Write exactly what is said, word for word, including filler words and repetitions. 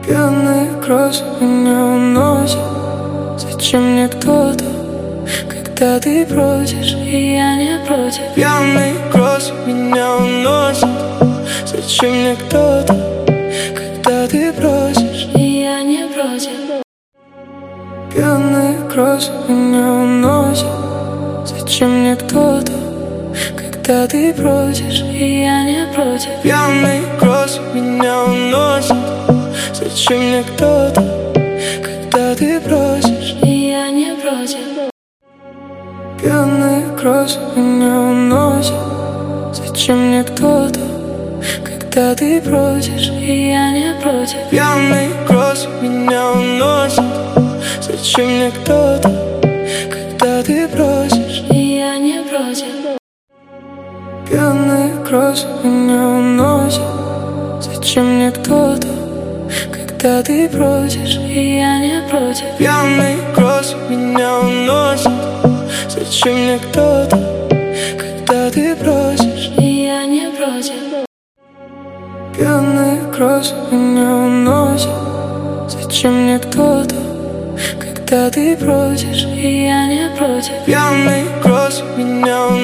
Пьяная кровь меня уносит. Зачем мне кто-то, когда ты просишь, и я не против? Пьяная кровь меня уносит. Зачем мне кто-то, когда ты просишь, и я не против? Пьяная кровь меня уносит. Зачем мне кто-то, когда ты просишь, и я не против? Пьяная кровь меня уносит. Зачем мне кто-то, когда ты просишь, и я не против? Пьяная кровь меня уносит. Зачем мне кто-то, когда ты просишь, и я не против? Пьяная кровь меня уносит. Зачем мне кто-то, когда ты просишь, и я не против? Пьяная кровь меня уносит. Зачем мне кто-то, когда ты просишь, и я не против? Пьяная кровь меня уносит. Зачем мне кто-то, когда ты просишь, и я не против? Пьяная кровь меня уносит. Зачем мне кто-то, когда ты просишь, и я не против? Пьяная кровь меня уносит.